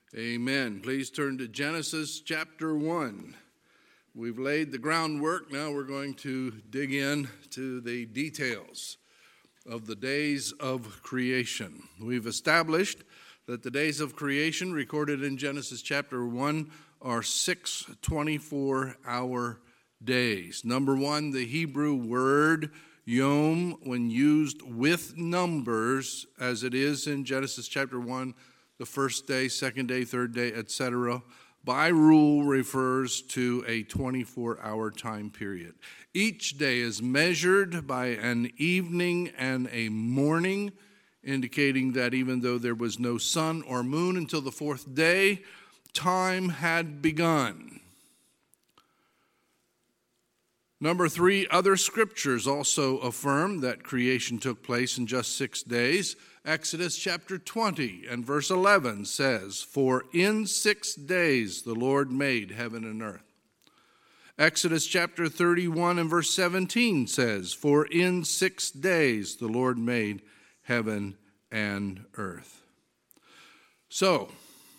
Amen. Please turn to Genesis chapter 1. We've laid the groundwork. Now we're going to dig in to the details of the days of creation. We've established that the days of creation recorded in Genesis chapter 1 are 6 24-hour days. Number one, the Hebrew word yom, when used with numbers, as it is in Genesis chapter 1, the first day, second day, third day, etc., by rule refers to a 24-hour time period. Each day is measured by an evening and a morning, indicating that even though there was no sun or moon until the fourth day, time had begun. Number three, other scriptures also affirm that creation took place in just 6 days. Exodus chapter 20 and verse 11 says, "For in 6 days the Lord made heaven and earth." Exodus chapter 31 and verse 17 says, "For in 6 days the Lord made heaven and earth." So,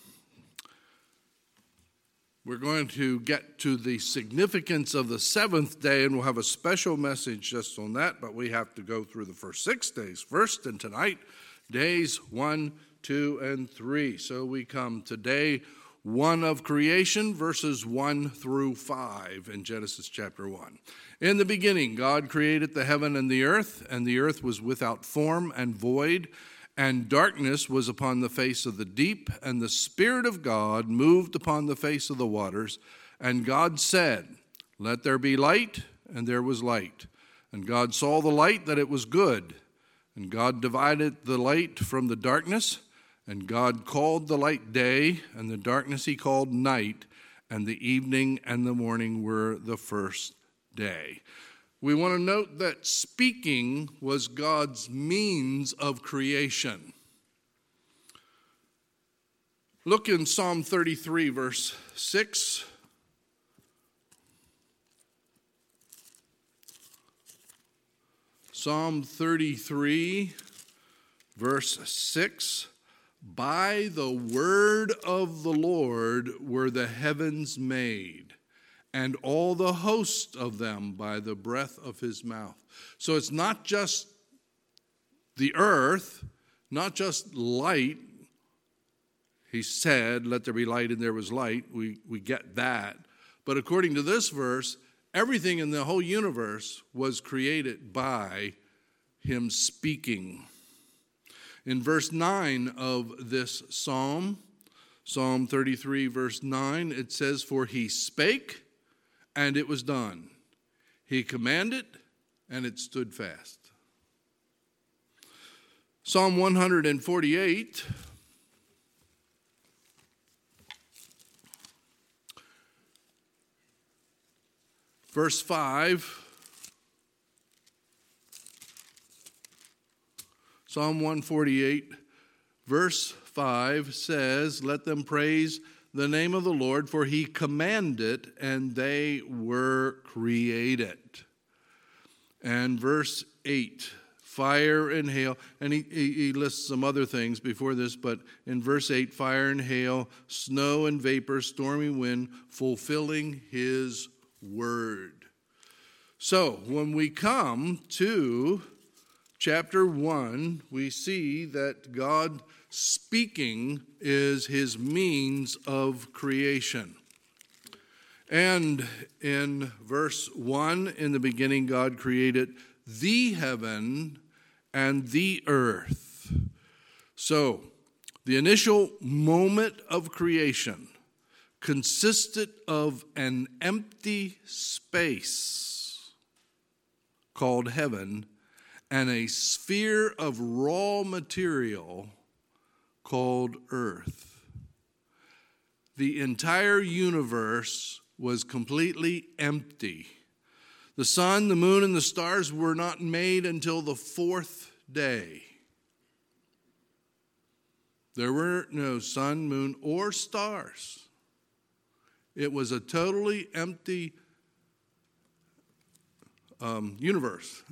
we're going to get to the significance of the seventh day, and we'll have a special message just on that, but we have to go through the first 6 days first, and tonight, days 1, 2, and 3. So we come to day 1 of creation, verses 1 through 5 in Genesis chapter 1. In the beginning, God created the heaven and the earth was without form and void, and darkness was upon the face of the deep, and the Spirit of God moved upon the face of the waters. And God said, "Let there be light," and there was light. And God saw the light, that it was good. And God divided the light from the darkness, and God called the light day, and the darkness he called night, and the evening and the morning were the first day. We want to note that speaking was God's means of creation. Look in Psalm 33, verse 6. Psalm 33, verse 6. "By the word of the Lord were the heavens made, and all the host of them by the breath of his mouth." So it's not just the earth, not just light. He said, "Let there be light," and there was light. We get that. But according to this verse, everything in the whole universe was created by him speaking. In verse 9 of this psalm, Psalm 33, verse 9, it says, "For he spake, and it was done. He commanded, and it stood fast." Psalm 148, verse 5. Psalm 148, verse 5 says, "Let them praise the name of the Lord, for he commanded, and they were created." And verse 8, fire and hail, and he lists some other things before this, but in verse 8, fire and hail, snow and vapor, stormy wind, fulfilling his word. So when we come to chapter 1, we see that God speaking is his means of creation. And in verse 1, in the beginning, God created the heaven and the earth. So, the initial moment of creation consisted of an empty space called heaven and a sphere of raw material called earth. The entire universe was completely empty. The sun, the moon, and the stars were not made until the fourth day. There were no sun, moon, or stars. It was a totally empty universe.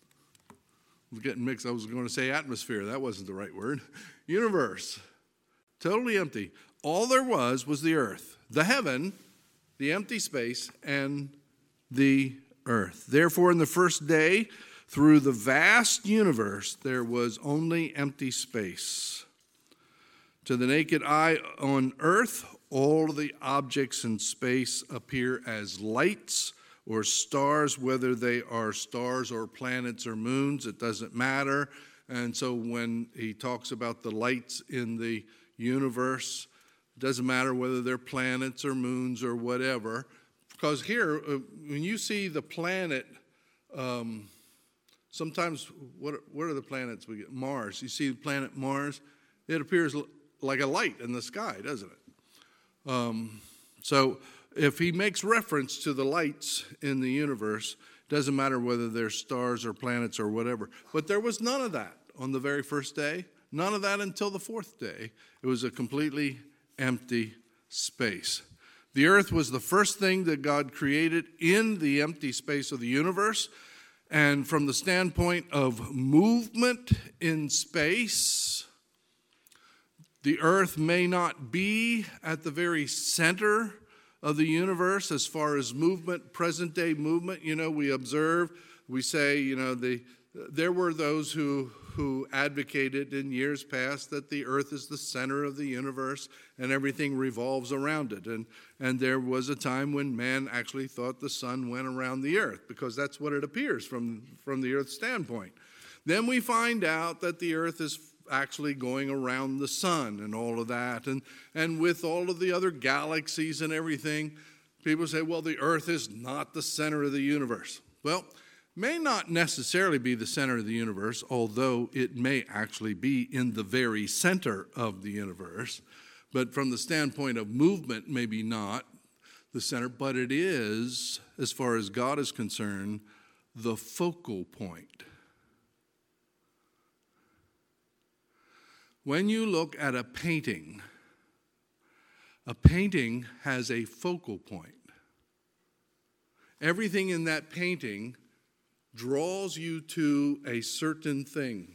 I was getting mixed. I was going to say atmosphere. That wasn't the right word. Universe. Totally empty. All there was the earth, the heaven, the empty space, and the earth. Therefore, in the first day, through the vast universe, there was only empty space. To the naked eye on earth, all the objects in space appear as lights or stars, whether they are stars or planets or moons, it doesn't matter. And so when he talks about the lights in the universe, it doesn't matter whether they're planets or moons or whatever. Because here, when you see the planet, sometimes, what are the planets we get? Mars. You see the planet Mars, it appears like a light in the sky, doesn't it? So if he makes reference to the lights in the universe, it doesn't matter whether they're stars or planets or whatever. But there was none of that on the very first day, none of that until the fourth day. It was a completely empty space. The earth was the first thing that God created in the empty space of the universe. And from the standpoint of movement in space, the earth may not be at the very center of the universe as far as movement, present day movement. You know, we observe, we say, you know, there were those who advocated in years past that the earth is the center of the universe and everything revolves around it. And there was a time when man actually thought the sun went around the earth, because that's what it appears from the earth's standpoint. Then we find out that the earth is actually going around the sun and all of that. And with all of the other galaxies and everything, people say, well, the earth is not the center of the universe. Well, may not necessarily be the center of the universe, although it may actually be in the very center of the universe. But from the standpoint of movement, maybe not the center, but it is, as far as God is concerned, the focal point. When you look at a painting has a focal point. Everything in that painting draws you to a certain thing.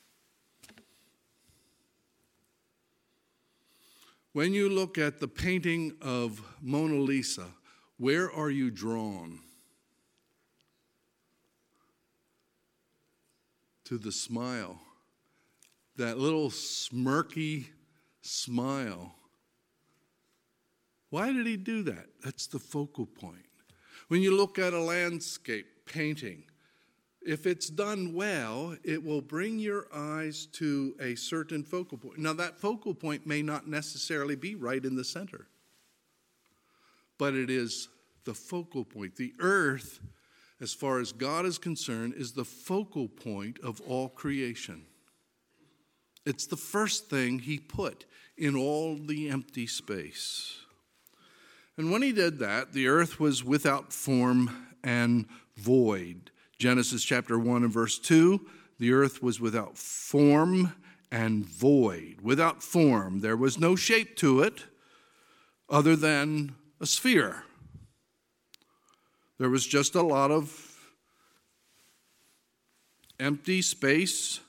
When you look at the painting of Mona Lisa, where are you drawn? To the smile. That little smirky smile. Why did he do that? That's the focal point. When you look at a landscape painting, if it's done well, it will bring your eyes to a certain focal point. Now, that focal point may not necessarily be right in the center, but it is the focal point. The earth, as far as God is concerned, is the focal point of all creation. It's the first thing he put in all the empty space. And when he did that, the earth was without form and void. Genesis chapter 1 and verse 2, the earth was without form and void. Without form, there was no shape to it other than a sphere. There was just a lot of empty space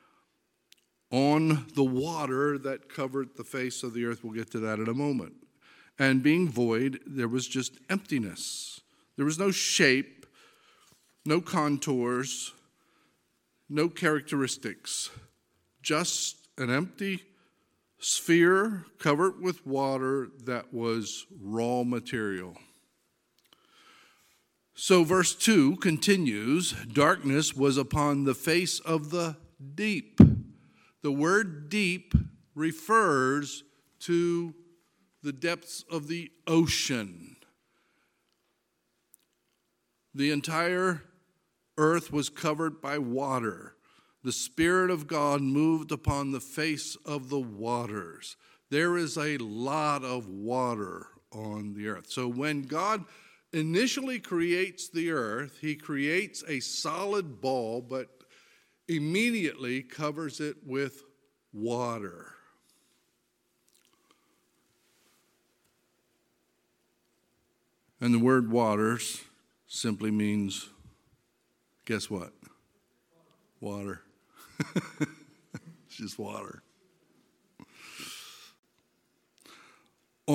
on the water that covered the face of the earth. We'll get to that in a moment. And being void, there was just emptiness. There was no shape, no contours, no characteristics, just an empty sphere covered with water that was raw material. So verse 2 continues, darkness was upon the face of the deep. The word deep refers to the depths of the ocean. The entire earth was covered by water. The Spirit of God moved upon the face of the waters. There is a lot of water on the earth. So when God initially creates the earth, he creates a solid ball, but immediately covers it with water. And the word waters simply means, guess what? Water. It's just water.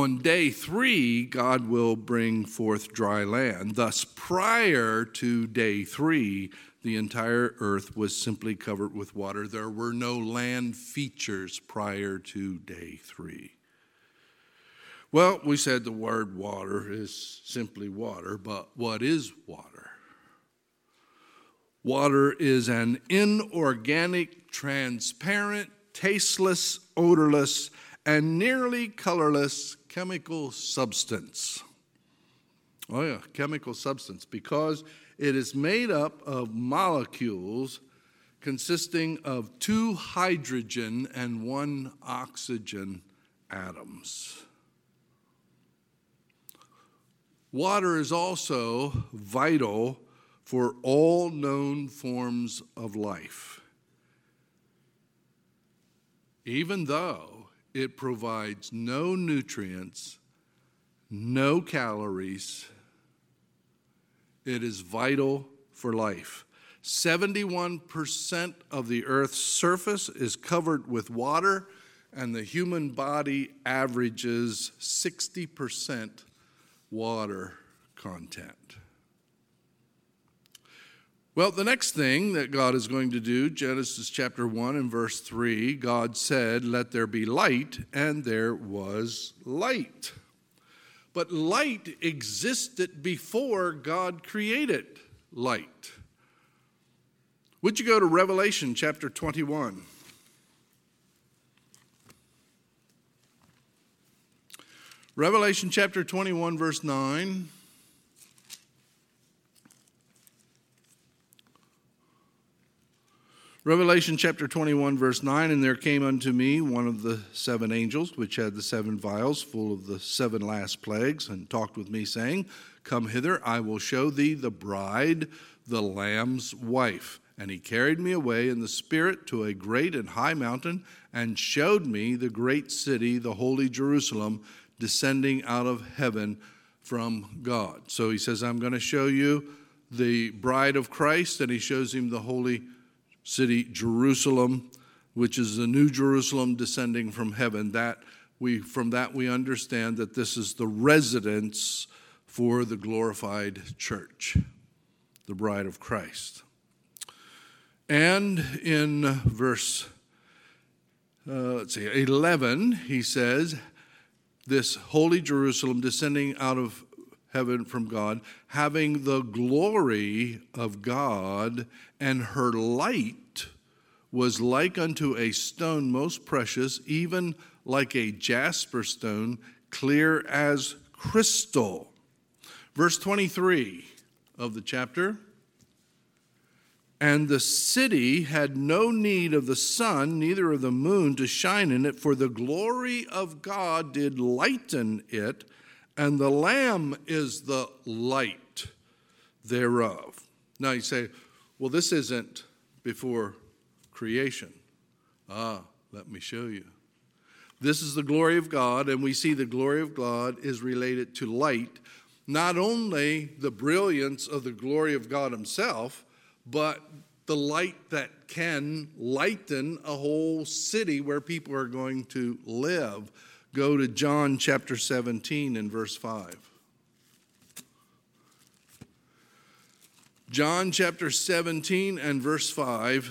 On day 3, God will bring forth dry land. Thus, prior to day 3, the entire earth was simply covered with water. There were no land features prior to day 3. Well, we said the word water is simply water, but what is water? Water is an inorganic, transparent, tasteless, odorless, and nearly colorless chemical substance. Oh yeah, chemical substance, because it is made up of molecules consisting of 2 hydrogen and 1 oxygen atoms. Water is also vital for all known forms of life, even though it provides no nutrients, no calories. It is vital for life. 71% of the earth's surface is covered with water, and the human body averages 60% water content. Well, the next thing that God is going to do, Genesis chapter 1 and verse 3, God said, "Let there be light," and there was light. But light existed before God created light. Would you go to Revelation chapter 21? Revelation chapter 21, verse 9. Revelation chapter 21, verse 9, "And there came unto me one of the 7 angels, which had the 7 vials full of the 7 last plagues, and talked with me, saying, Come hither, I will show thee the bride, the Lamb's wife. And he carried me away in the Spirit to a great and high mountain, and showed me the great city, the holy Jerusalem, descending out of heaven from God." So he says, I'm going to show you the bride of Christ, and he shows him the holy city Jerusalem, which is the new Jerusalem descending from heaven. From that we understand that this is the residence for the glorified church, the bride of Christ. And in verse 11, he says, this holy Jerusalem descending out of heaven from God, having the glory of God, and her light was like unto a stone most precious, even like a jasper stone, clear as crystal. Verse 23 of the chapter, "And the city had no need of the sun, neither of the moon to shine in it, for the glory of God did lighten it, and the Lamb is the light thereof." Now you say, well, this isn't before creation. Let me show you. This is the glory of God, and we see the glory of God is related to light. Not only the brilliance of the glory of God himself, but the light that can lighten a whole city where people are going to live. Go to John chapter 17 and verse 5. John chapter 17 and verse 5.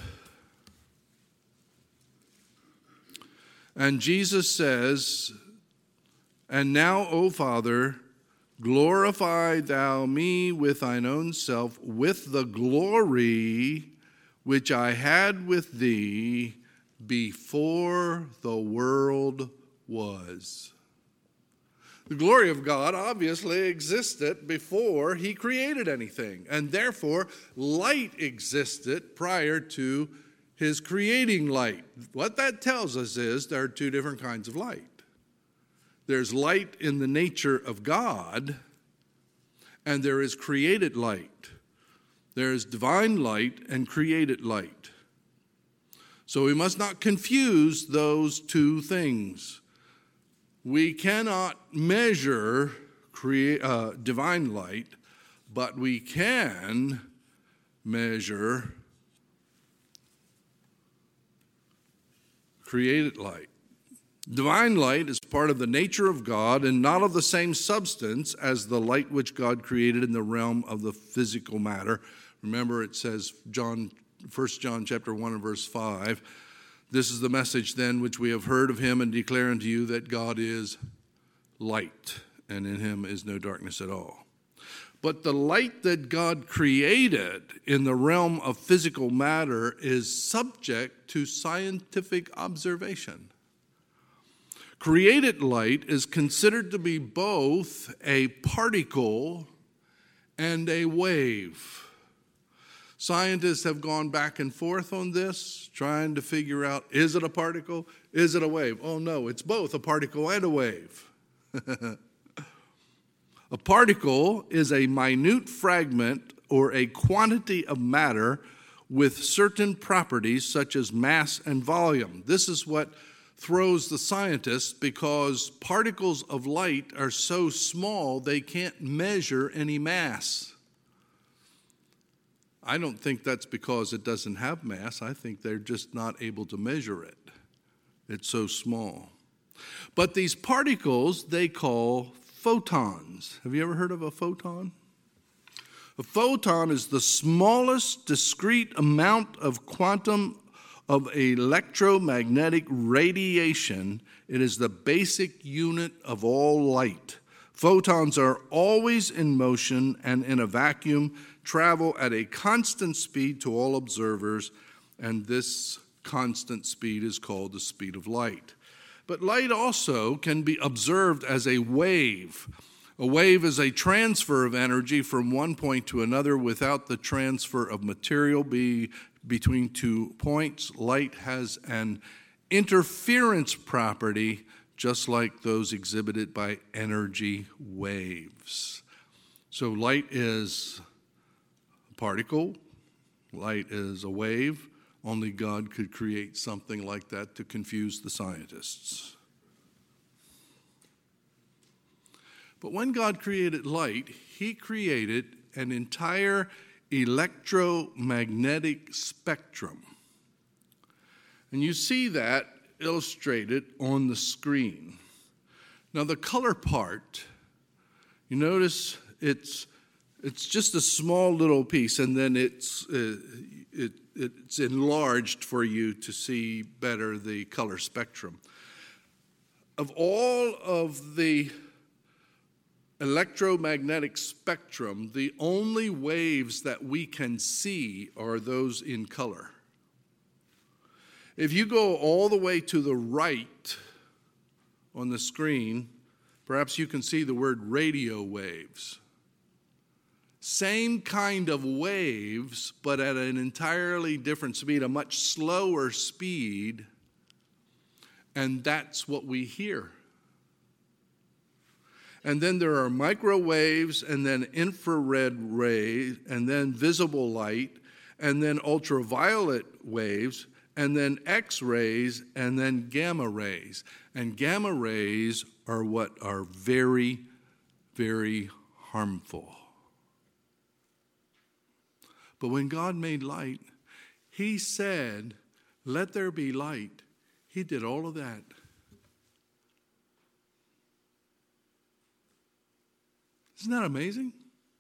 And Jesus says, "And now, O Father, glorify thou me with thine own self, with the glory which I had with thee before the world was." The glory of God obviously existed before he created anything, and therefore light existed prior to his creating light. What that tells us is there are 2 different kinds of light. There's light in the nature of God, and there is created light. There is divine light and created light. So we must not confuse those 2 things. We cannot measure divine light, but we can measure created light. Divine light is part of the nature of God and not of the same substance as the light which God created in the realm of the physical matter. Remember, it says, 1 John chapter 1 and verse 5, "This is the message then which we have heard of him and declare unto you, that God is light, and in him is no darkness at all." But the light that God created in the realm of physical matter is subject to scientific observation. Created light is considered to be both a particle and a wave. Scientists have gone back and forth on this, trying to figure out, is it a particle? Is it a wave? Oh no, it's both a particle and a wave. A particle is a minute fragment or a quantity of matter with certain properties such as mass and volume. This is what throws the scientists, because particles of light are so small they can't measure any mass. I don't think that's because it doesn't have mass. I think they're just not able to measure it. It's so small. But these particles they call photons. Have you ever heard of a photon? A photon is the smallest discrete amount of quantum of electromagnetic radiation. It is the basic unit of all light. Photons are always in motion and in a vacuum, travel at a constant speed to all observers, and this constant speed is called the speed of light. But light also can be observed as a wave. A wave is a transfer of energy from one point to another without the transfer of material between 2 points. Light has an interference property, just like those exhibited by energy waves. So light is a particle, light is a wave. Only God could create something like that to confuse the scientists. But when God created light, he created an entire electromagnetic spectrum. And you see that illustrated on the screen. Now the color part, you notice it's just a small little piece, and then it's enlarged for you to see better the color spectrum. Of all of the electromagnetic spectrum, the only waves that we can see are those in color. If you go all the way to the right on the screen, perhaps you can see the word radio waves. Same kind of waves, but at an entirely different speed, a much slower speed, and that's what we hear. And then there are microwaves, and then infrared rays, and then visible light, and then ultraviolet waves, and then X-rays, and then gamma rays. And gamma rays are what are very, very harmful. But when God made light, he said, "Let there be light." He did all of that. Isn't that amazing?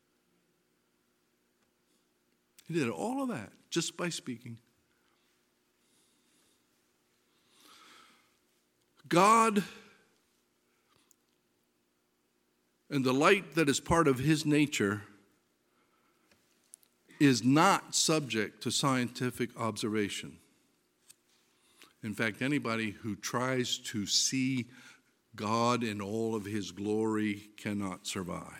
He did all of that just by speaking. God and the light that is part of his nature is not subject to scientific observation. In fact, anybody who tries to see God in all of his glory cannot survive.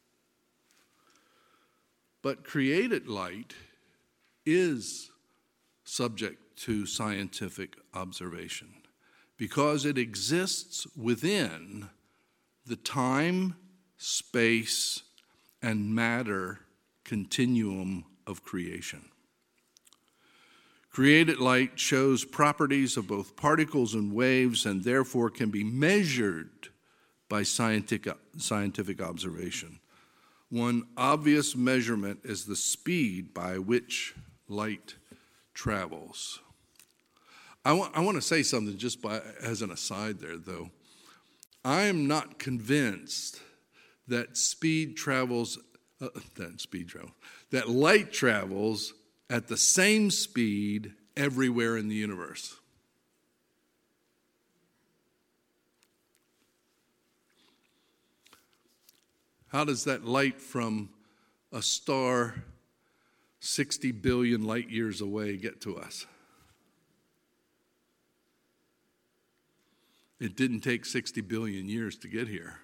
But created light is subject to scientific observation because it exists within the time, space, and matter continuum of creation. Created light shows properties of both particles and waves and therefore can be measured by scientific observation. One obvious measurement is the speed by which light travels. I want to say something just as an aside there, though. I am not convinced that that light travels at the same speed everywhere in the universe. How does that light from a star 60 billion light years away get to us? It didn't take 60 billion years to get here.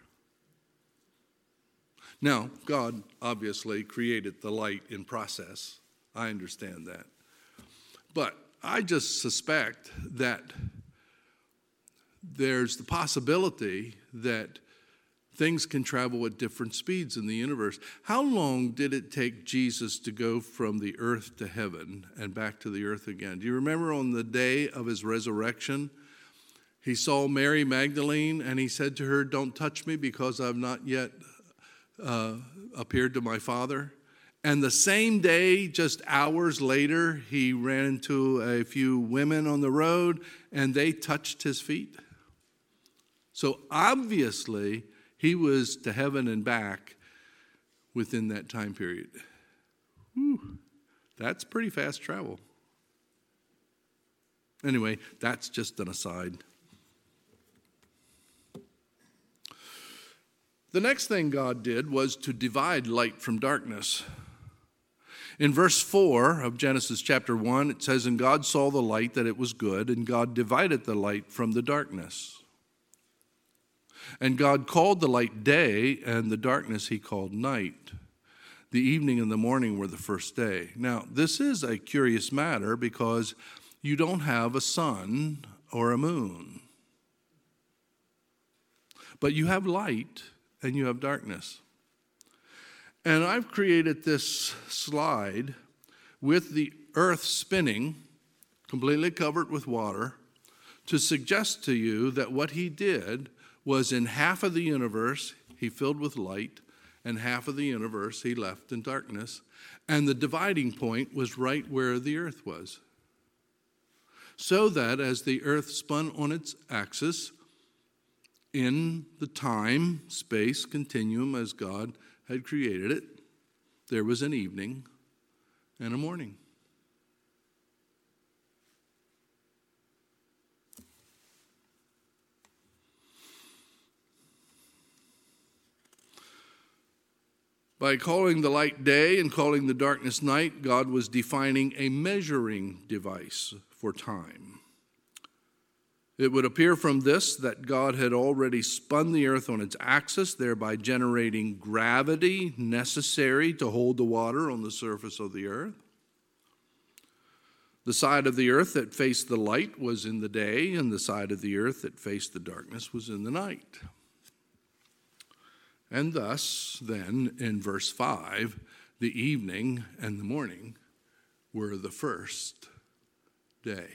Now, God obviously created the light in process. I understand that. But I just suspect that there's the possibility that things can travel at different speeds in the universe. How long did it take Jesus to go from the earth to heaven and back to the earth again? Do you remember on the day of his resurrection, he saw Mary Magdalene and he said to her, "Don't touch me because I've not yet appeared to my Father." And the same day, just hours later, he ran into a few women on the road and they touched his feet. So obviously, he was to heaven and back within that time period. Whew, that's pretty fast travel. Anyway, that's just an aside. The next thing God did was to divide light from darkness. In verse 4 of Genesis chapter 1, it says, "And God saw the light that it was good, and God divided the light from the darkness. And God called the light day, and the darkness he called night. The evening and the morning were the first day." Now, this is a curious matter because you don't have a sun or a moon. But you have light and you have darkness. And I've created this slide with the earth spinning, completely covered with water, to suggest to you that what he did was in half of the universe he filled with light, and half of the universe he left in darkness. And the dividing point was right where the earth was. So that as the earth spun on its axis, in the time-space continuum as God had created it, there was an evening and a morning. By calling the light day and calling the darkness night, God was defining a measuring device for time. It would appear from this that God had already spun the earth on its axis, thereby generating gravity necessary to hold the water on the surface of the earth. The side of the earth that faced the light was in the day, and the side of the earth that faced the darkness was in the night. And thus, then, in verse 5, the evening and the morning were the first day.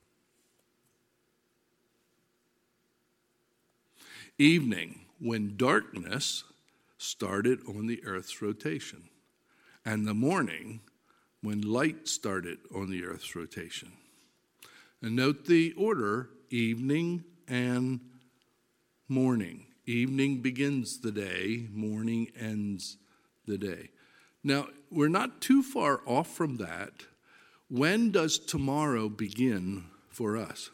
Evening, when darkness started on the earth's rotation, and the morning, when light started on the earth's rotation. And note the order, evening and morning. Evening begins the day, morning ends the day. Now, we're not too far off from that. When does tomorrow begin for us?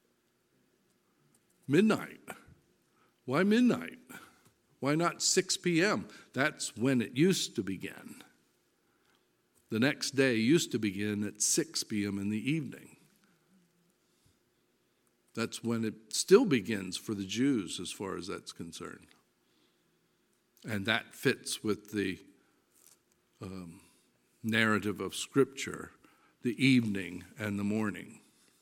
Midnight. Why midnight? Why not 6 p.m.? That's when it used to begin. The next day used to begin at 6 p.m. in the evening. That's when it still begins for the Jews as far as that's concerned. And that fits with the narrative of Scripture, the evening and the morning.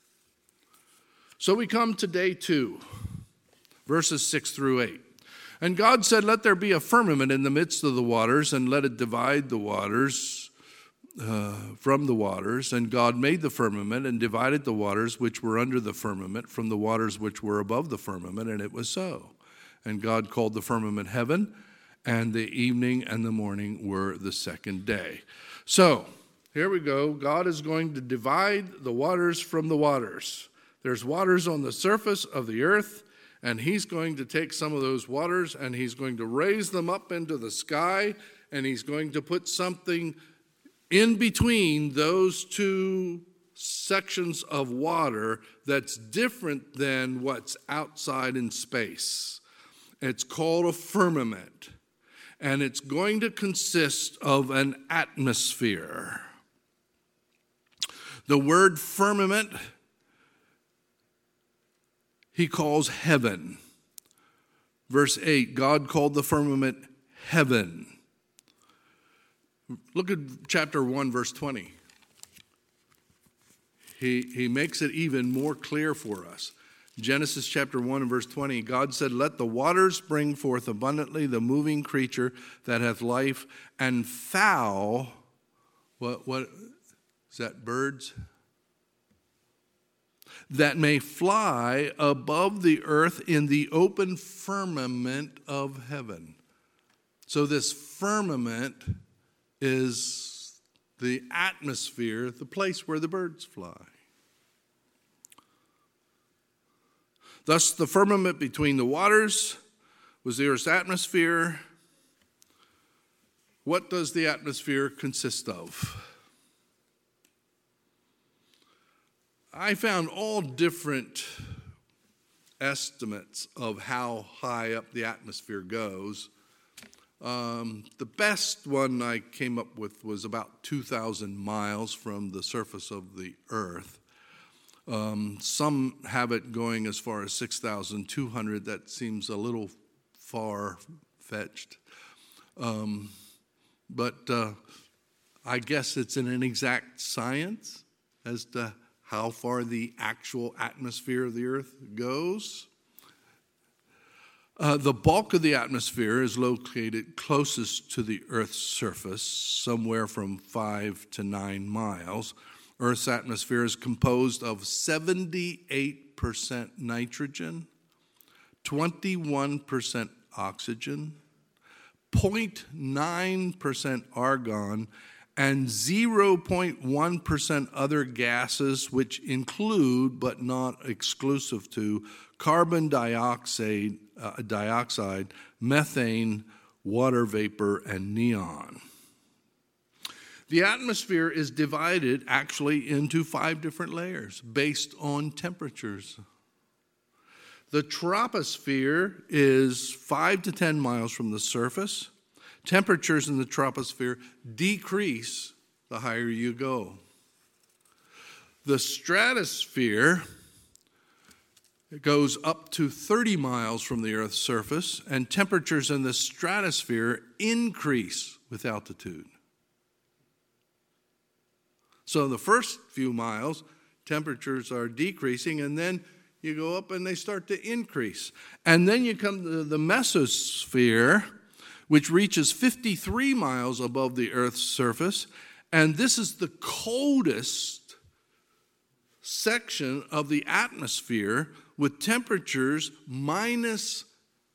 So we come to day 2. Verses 6 through 8. "And God said, Let there be a firmament in the midst of the waters, and let it divide the waters from the waters. And God made the firmament and divided the waters which were under the firmament from the waters which were above the firmament, and it was so. And God called the firmament heaven, and the evening and the morning were the second day." So, here we go. God is going to divide the waters from the waters. There's waters on the surface of the earth, and he's going to take some of those waters and he's going to raise them up into the sky, and he's going to put something in between those two sections of water that's different than what's outside in space. It's called a firmament, and it's going to consist of an atmosphere. The word firmament he calls heaven. Verse 8, God called the firmament heaven. Look at chapter 1, verse 20. He makes it even more clear for us. Genesis chapter 1 and verse 20, God said, let the waters bring forth abundantly the moving creature that hath life, and fowl, what is that, birds? That may fly above the earth in the open firmament of heaven. So this firmament is the atmosphere, the place where the birds fly. Thus, the firmament between the waters was the earth's atmosphere. What does the atmosphere consist of? I found all different estimates of how high up the atmosphere goes. The best one I came up with was about 2,000 miles from the surface of the earth. Some have it going as far as 6,200. That seems a little far-fetched. But I guess it's an inexact science as to how far the actual atmosphere of the earth goes. The bulk of the atmosphere is located closest to the earth's surface, somewhere from 5 to 9 miles. Earth's atmosphere is composed of 78% nitrogen, 21% oxygen, 0.9% argon, and 0.1% other gases, which include, but not exclusive to, carbon dioxide, methane, water vapor, and neon. The atmosphere is divided actually into 5 different layers based on temperatures. The troposphere is 5 to 10 miles from the surface. Temperatures in the troposphere decrease the higher you go. The stratosphere goes up to 30 miles from the Earth's surface, and temperatures in the stratosphere increase with altitude. So the first few miles, temperatures are decreasing, and then you go up and they start to increase. And then you come to the mesosphere, which reaches 53 miles above the Earth's surface, and this is the coldest section of the atmosphere, with temperatures minus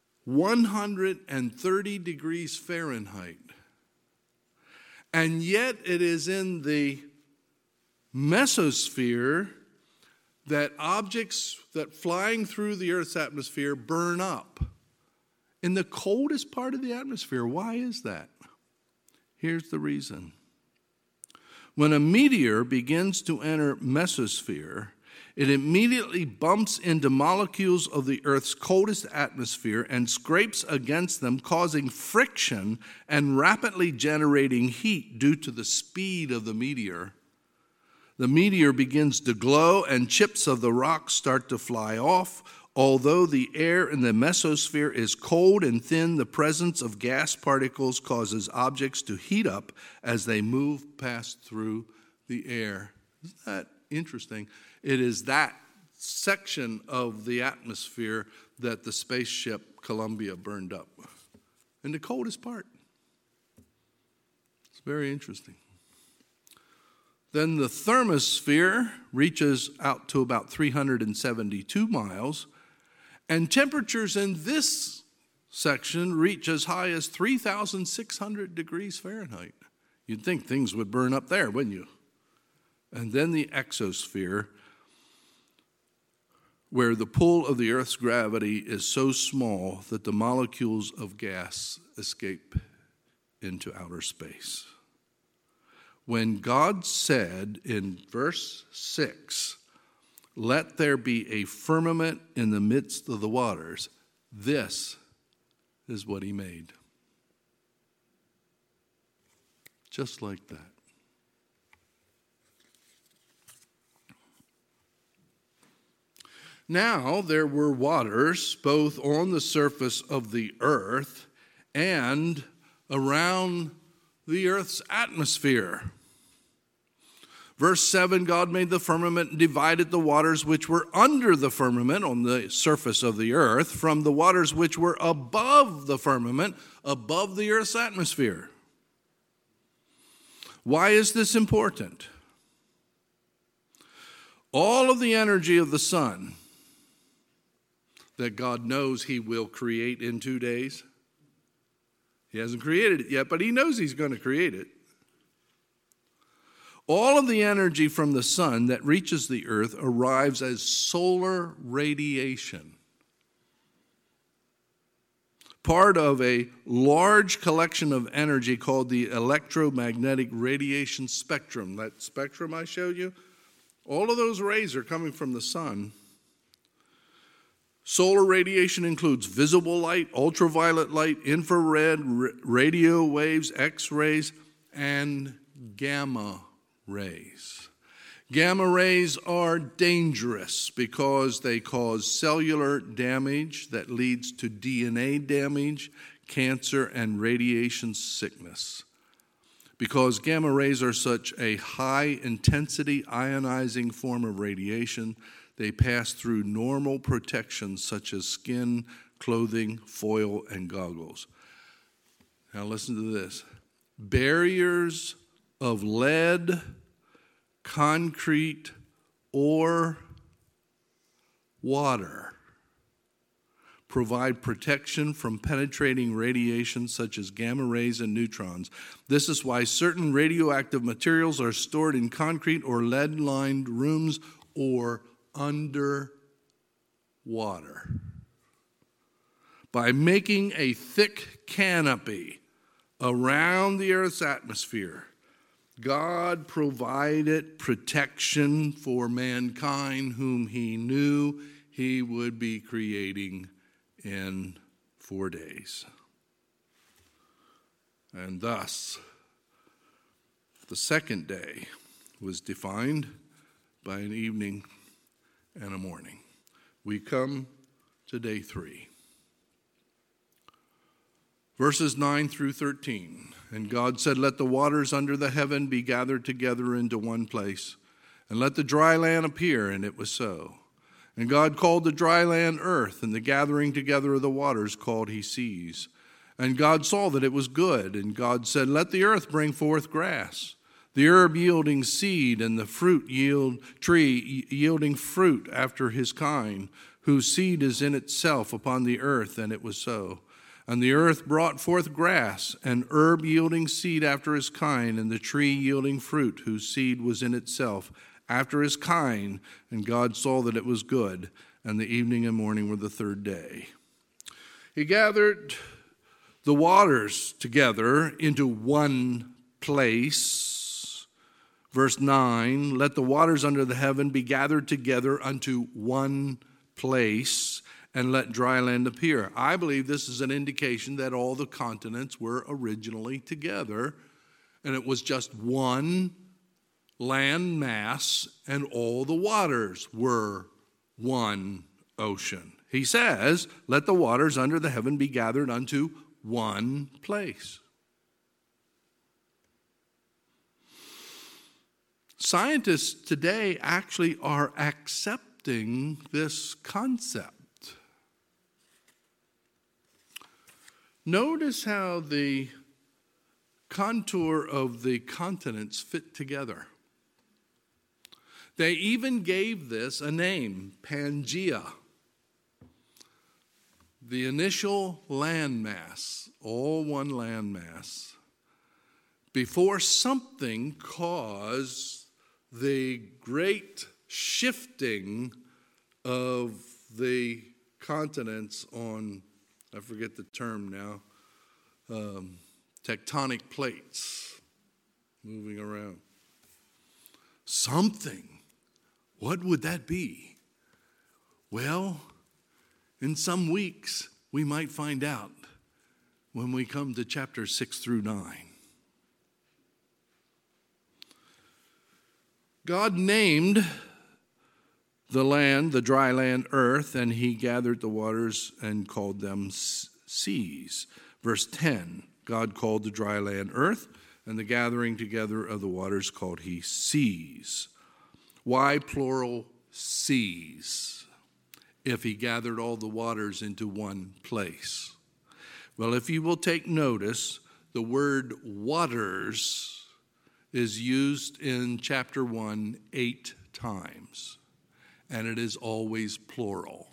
130 degrees Fahrenheit. And yet it is in the mesosphere that objects that flying through the Earth's atmosphere burn up. In the coldest part of the atmosphere. Why is that? Here's the reason. When a meteor begins to enter mesosphere, it immediately bumps into molecules of the Earth's coldest atmosphere and scrapes against them, causing friction and rapidly generating heat due to the speed of the meteor. The meteor begins to glow and chips of the rock start to fly off. Although the air in the mesosphere is cold and thin, the presence of gas particles causes objects to heat up as they pass through the air. Isn't that interesting? It is that section of the atmosphere that the spaceship Columbia burned up. And the coldest part. It's very interesting. Then the thermosphere reaches out to about 372 miles, and temperatures in this section reach as high as 3,600 degrees Fahrenheit. You'd think things would burn up there, wouldn't you? And then the exosphere where the pull of the earth's gravity is so small that the molecules of gas escape into outer space. When God said in verse 6, "Let there be a firmament in the midst of the waters," this is what he made. Just like that. Now there were waters both on the surface of the earth and around the earth's atmosphere. Verse 7, God made the firmament and divided the waters which were under the firmament on the surface of the earth from the waters which were above the firmament, above the earth's atmosphere. Why is this important? All of the energy of the sun that God knows he will create in 2 days. He hasn't created it yet, but he knows he's going to create it. All of the energy from the sun that reaches the earth arrives as solar radiation, part of a large collection of energy called the electromagnetic radiation spectrum. That spectrum I showed you, all of those rays are coming from the sun. Solar radiation includes visible light, ultraviolet light, infrared, radio waves, X-rays, and gamma rays. Gamma rays are dangerous because they cause cellular damage that leads to DNA damage, cancer, and radiation sickness. Because gamma rays are such a high-intensity ionizing form of radiation, they pass through normal protections such as skin, clothing, foil, and goggles. Now listen to this. Barriers of lead, concrete, or water provide protection from penetrating radiation such as gamma rays and neutrons. This is why certain radioactive materials are stored in concrete or lead-lined rooms or under water. By making a thick canopy around the earth's atmosphere, God provided protection for mankind whom he knew he would be creating in 4 days. And thus, the second day was defined by an evening and a morning. We come to day 3. Verses 9 through 13. And God said, "Let the waters under the heaven be gathered together into one place, and let the dry land appear," and it was so. And God called the dry land earth, and the gathering together of the waters called he seas. And God saw that it was good, and God said, "Let the earth bring forth grass, the herb yielding seed, and the tree yielding fruit after his kind, whose seed is in itself upon the earth," and it was so. And the earth brought forth grass, and herb yielding seed after his kind, and the tree yielding fruit, whose seed was in itself after his kind. And God saw that it was good, and the evening and morning were the third day. He gathered the waters together into one place. Verse 9, "Let the waters under the heaven be gathered together unto one place, and let dry land appear." I believe this is an indication that all the continents were originally together, and it was just one land mass, and all the waters were one ocean. He says, "Let the waters under the heaven be gathered unto one place." Scientists today actually are accepting this concept. Notice how the contour of the continents fit together. They even gave this a name, Pangea. The initial landmass, all one landmass, before something caused the great shifting of the continents on, I forget the term now, tectonic plates moving around. Something. What would that be? Well, in some weeks, we might find out when we come to chapters 6 through 9. God named the land, the dry land, earth, and he gathered the waters and called them seas. Verse 10, God called the dry land earth, and the gathering together of the waters called he seas. Why plural seas if he gathered all the waters into one place? Well, if you will take notice, the word waters is used in chapter 1 8 times, and it is always plural.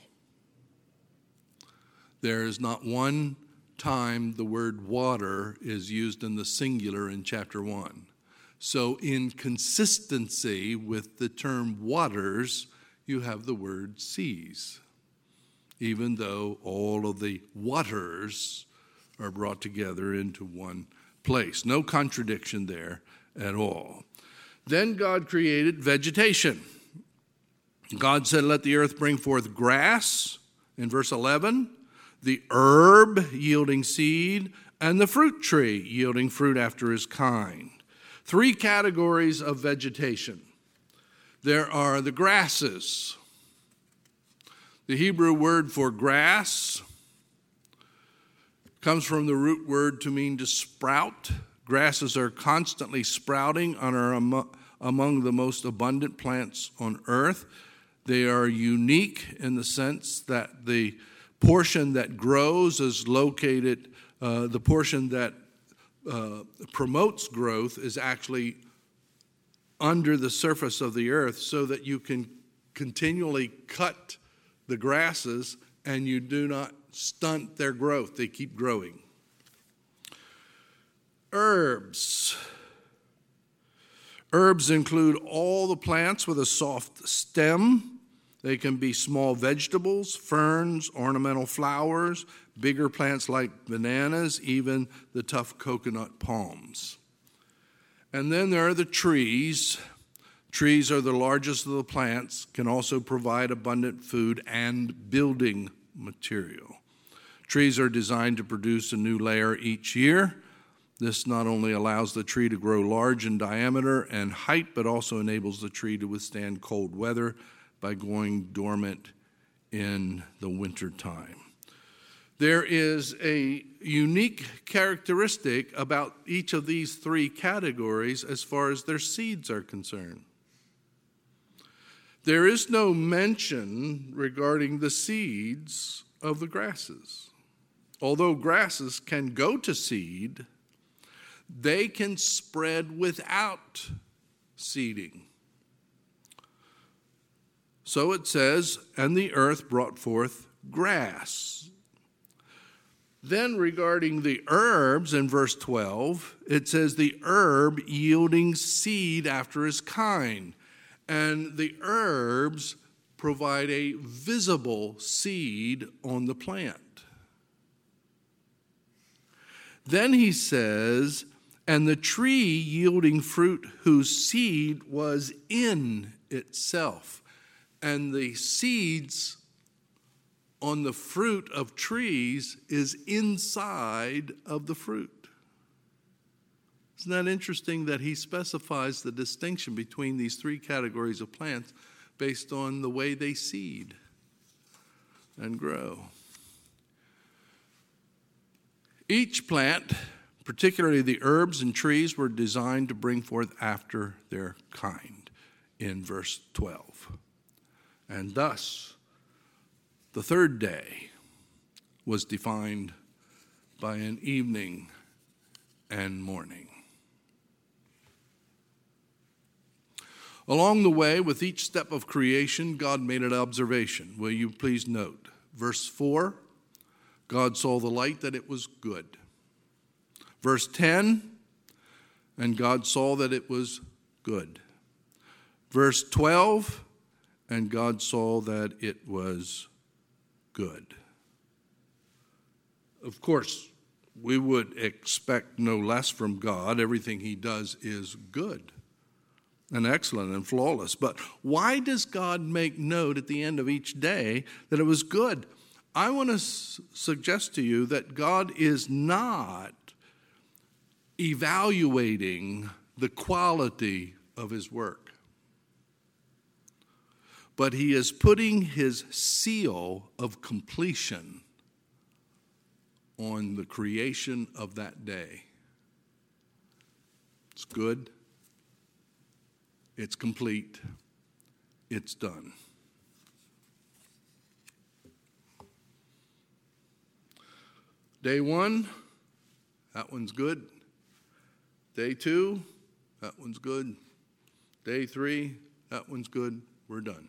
There is not one time the word water is used in the singular in chapter 1. So in consistency with the term waters, you have the word seas, even though all of the waters are brought together into one place. No contradiction there at all. Then God created vegetation. God said, let the earth bring forth grass, in verse 11, the herb yielding seed, and the fruit tree yielding fruit after his kind. 3 categories of vegetation. There are the grasses. The Hebrew word for grass comes from the root word to mean to sprout. Grasses are constantly sprouting and are among the most abundant plants on earth. They are unique in the sense that the portion that grows is located, the portion that promotes growth is actually under the surface of the earth, so that you can continually cut the grasses and you do not stunt their growth. They keep growing. Herbs. Herbs include all the plants with a soft stem. They can be small vegetables, ferns, ornamental flowers, bigger plants like bananas, even the tough coconut palms. And then there are the trees. Trees are the largest of the plants, can also provide abundant food and building material. Trees are designed to produce a new layer each year. This not only allows the tree to grow large in diameter and height, but also enables the tree to withstand cold weather by going dormant in the wintertime. There is a unique characteristic about each of these 3 categories as far as their seeds are concerned. There is no mention regarding the seeds of the grasses. Although grasses can go to seed, they can spread without seeding. So it says, and the earth brought forth grass. Then regarding the herbs in verse 12, it says the herb yielding seed after his kind. And the herbs provide a visible seed on the plant. Then he says, and the tree yielding fruit whose seed was in itself. And the seeds on the fruit of trees is inside of the fruit. Isn't that interesting that he specifies the distinction between these 3 categories of plants based on the way they seed and grow? Each plant, particularly the herbs and trees, were designed to bring forth after their kind in verse 12. And thus, the 3rd day was defined by an evening and morning. Along the way, with each step of creation, God made an observation. Will you please note? Verse 4, God saw the light that it was good. Verse 10, and God saw that it was good. Verse 12, and God saw that it was good. Of course, we would expect no less from God. Everything he does is good and excellent and flawless. But why does God make note at the end of each day that it was good? I want to suggest to you that God is not evaluating the quality of his work, but he is putting his seal of completion on the creation of that day. It's good. It's complete. It's done. Day 1, that one's good. Day 2, that one's good. Day 3, that one's good. We're done.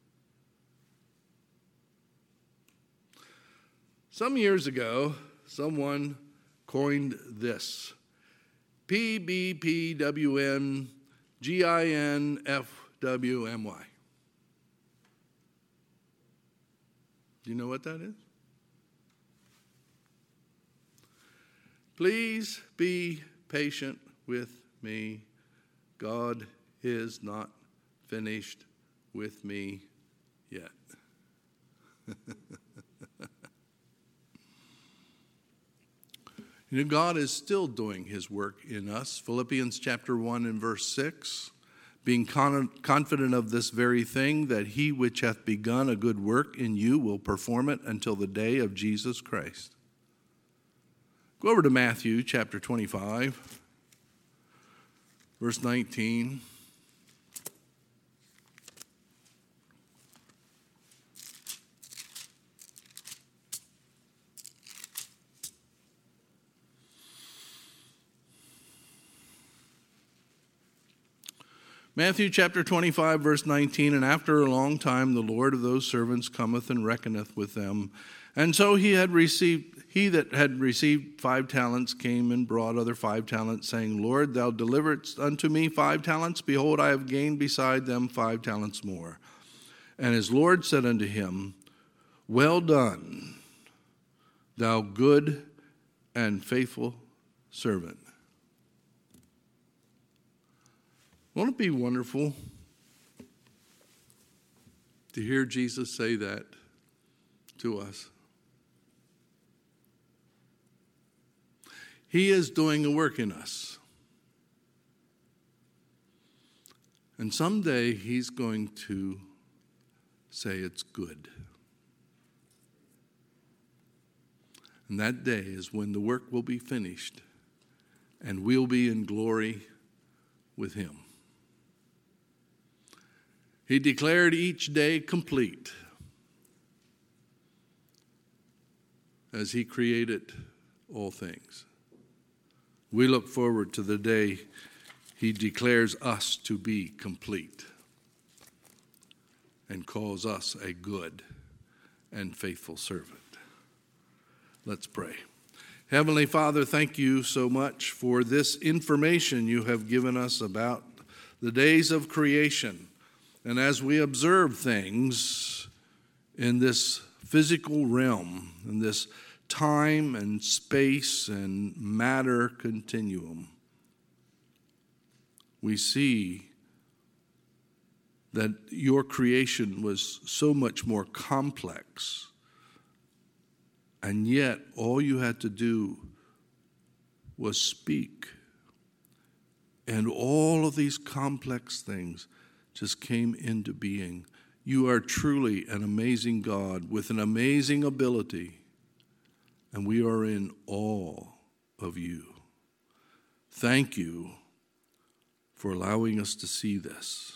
Some years ago, someone coined this: PBPWNGINFWMY. Do you know what that is? Please be patient with me. God is not finished with me yet. You know, God is still doing his work in us. Philippians chapter 1 and verse 6, being confident of this very thing, that he which hath begun a good work in you will perform it until the day of Jesus Christ. Go over to Matthew chapter 25, verse 19. Matthew chapter 25, verse 19, and after a long time the Lord of those servants cometh and reckoneth with them. And so he that had received 5 talents came and brought other 5 talents, saying, Lord, thou deliveredst unto me 5 talents. Behold, I have gained beside them 5 talents more. And his Lord said unto him, Well done, thou good and faithful servant. Won't it be wonderful to hear Jesus say that to us? He is doing a work in us. And someday he's going to say it's good. And that day is when the work will be finished and we'll be in glory with him. He declared each day complete as he created all things. We look forward to the day he declares us to be complete and calls us a good and faithful servant. Let's pray. Heavenly Father, thank you so much for this information you have given us about the days of creation. And as we observe things in this physical realm, in this time and space and matter continuum, we see that your creation was so much more complex, and yet all you had to do was speak, and all of these complex things just came into being. You are truly an amazing God with an amazing ability, and we are in awe of you. Thank you for allowing us to see this.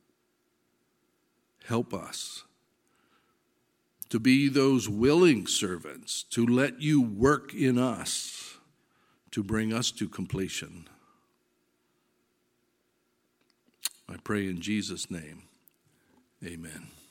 Help us to be those willing servants, to let you work in us, to bring us to completion. I pray in Jesus' name, amen.